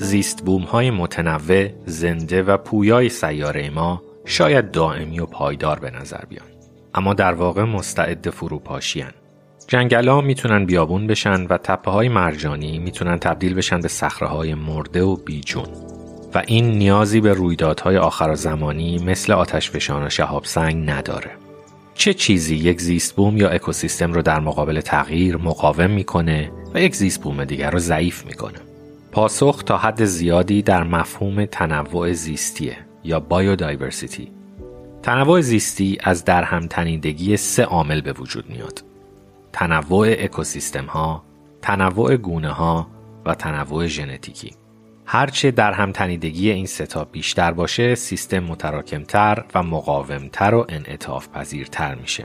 زیست بوم‌های متنوع، زنده و پویای سیاره ما شاید دائمی و پایدار به نظر بیان، اما در واقع مستعد فروپاشی‌اند. جنگل‌ها میتونن بیابون بشن و تپه‌های مرجانی میتونن تبدیل بشن به صخره‌های مرده و بیجون. و این نیازی به رویدادهای آخرزمانی مثل آتشفشان و شهاب سنگ نداره. چه چیزی یک زیست بوم یا اکوسیستم رو در مقابل تغییر مقاوم میکنه و یک زیست بوم دیگر رو ضعیف میکنه؟ پاسخ تا حد زیادی در مفهوم تنوع زیستیه یا بایودایورسیتی. تنوع زیستی از درهم‌تنیدگی 3 عامل به وجود میاد: تنوع اکوسیستم ها، تنوع گونه ها و تنوع ژنتیکی. هرچه درهم‌تنیدگی این 3 تا بیشتر باشه، سیستم متراکمتر و مقاومتر و انعطاف پذیرتر میشه.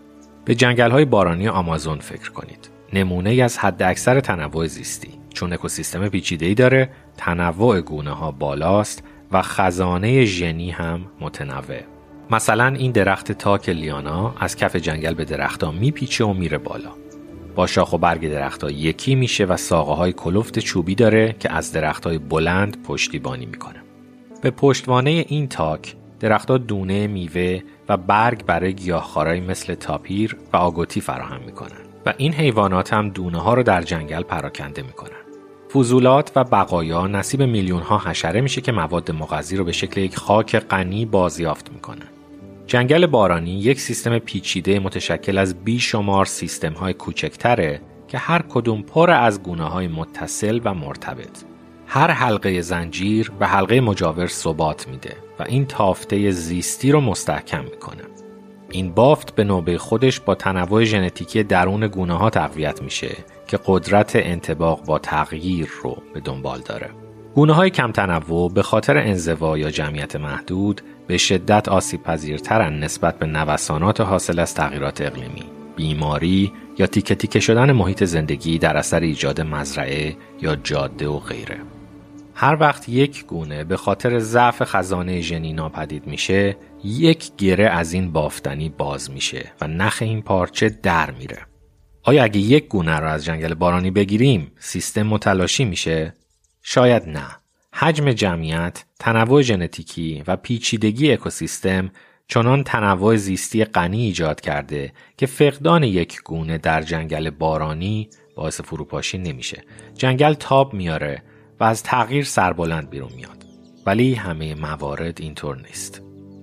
به جنگل‌های بارانی آمازون فکر کنید. نمونه‌ای از حد اکثر تنوع زیستی. چون اکوسیستم پیچیده‌ای داره، تنوع گونه‌ها بالاست و خزانه ژنی هم متنوع. مثلا این درخت تاک لیانا از کف جنگل به درخت‌ها میپیچه و میره بالا. با شاخ و برگ درخت‌ها یکی میشه و ساقه‌های کلفت چوبی داره که از درخت‌های بلند پشتیبانی میکنه. به پشتوانه این تاک درخت‌ها دونه میوه و برگ برای گیاهخوارایی مثل تاپیر و آگوتی فراهم میکنن و این حیوانات هم دونه‌ها رو در جنگل پراکنده میکنن. فضولات و بقایا نصیب میلیون‌ها حشره میشه که مواد مغذی رو به شکل یک خاک غنی بازیافت میکنن. جنگل بارانی یک سیستم پیچیده متشکل از بیشمار سیستم‌های کوچکتره که هر کدوم پر از گونه‌های متصل و مرتبط. هر حلقه زنجیر به حلقه مجاور ثبات میده و این تافته زیستی رو مستحکم میکنه. این بافت به نوبه خودش با تنوع ژنتیکی درون گونه‌ها تقویت میشه که قدرت انطباق با تغییر رو به دنبال داره. گونه‌های کم تنوع به خاطر انزوا یا جمعیت محدود به شدت آسیب پذیرترن نسبت به نوسانات حاصل از تغییرات اقلیمی، بیماری یا تیکه تیکه شدن محیط زندگی در اثر ایجاد مزرعه یا جاده و غیره. هر وقت یک گونه به خاطر ضعف خزانه ژنی ناپدید میشه، یک گره از این بافتنی باز میشه و نخ این پارچه در میره. آیا اگه یک گونه رو از جنگل بارانی بگیریم، سیستم متلاشی میشه؟ شاید نه. حجم جمعیت، تنوع ژنتیکی و پیچیدگی اکوسیستم چنان تنوع زیستی غنی ایجاد کرده که فقدان یک گونه در جنگل بارانی باعث فروپاشی نمیشه. جنگل تاب میاره و از تغییر سربلند بیرون میاد. ولی همه موارد اینطور نیست.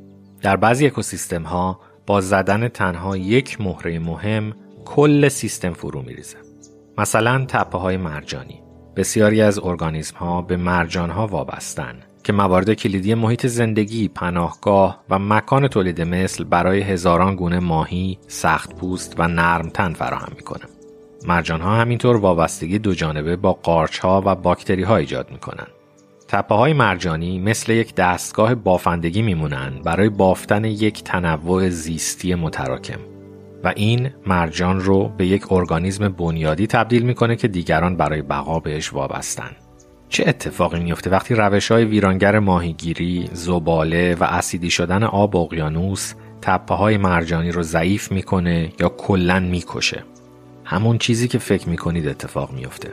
در بعضی اکوسیستم ها با زدن تنها یک مهره مهم کل سیستم فرو میریزه. مثلا تپه‌های مرجانی. بسیاری از ارگانیسم ها به مرجان ها وابستن که موارد کلیدی محیط زندگی، پناهگاه و مکان تولید مثل برای هزاران گونه ماهی، سخت‌پوست و نرم‌تن فراهم میکنه. مرجان ها همینطور وابستگی دو جانبه با قارچ ها و باکتری ها ایجاد میکنن. تپه های مرجانی مثل یک دستگاه بافندگی میمونن برای بافتن یک تنوع زیستی متراکم و این مرجان رو به یک ارگانیسم بنیادی تبدیل میکنه که دیگران برای بقا بهش وابستن. چه اتفاقی میفته وقتی روش‌های ویرانگر ماهیگیری، زباله و اسیدی شدن آب اقیانوس تپه‌های مرجانی رو ضعیف میکنه یا کلاً میکشه؟ همون چیزی که فکر میکنید اتفاق میفته.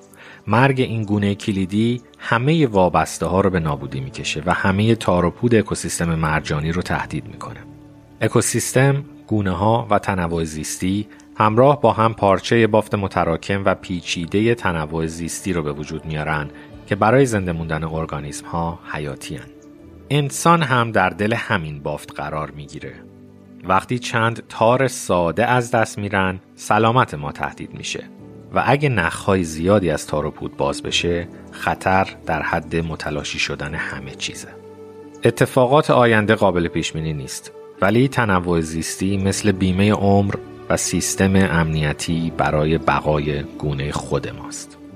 مرگ این گونه کلیدی همه وابسته ها رو به نابودی میکشه و همه تار و پود اکوسیستم مرجانی رو تهدید میکنه. اکوسیستم، گونه ها و تنوع زیستی همراه با هم پارچه بافت متراکم و پیچیده تنوع زیستی رو به وجود میارن که برای زنده موندن ارگانیسم ها حیاتی هن. انسان هم در دل همین بافت قرار میگیره. وقتی چند تار ساده از دست میرن، سلامت ما تهدید میشه و اگه نخهای زیادی از تار و پود باز بشه، خطر در حد متلاشی شدن همه چیزه. اتفاقات آینده قابل پیش بینی نیست، ولی تنوع زیستی مثل بیمه عمر و سیستم امنیتی برای بقای گونه خود ماست.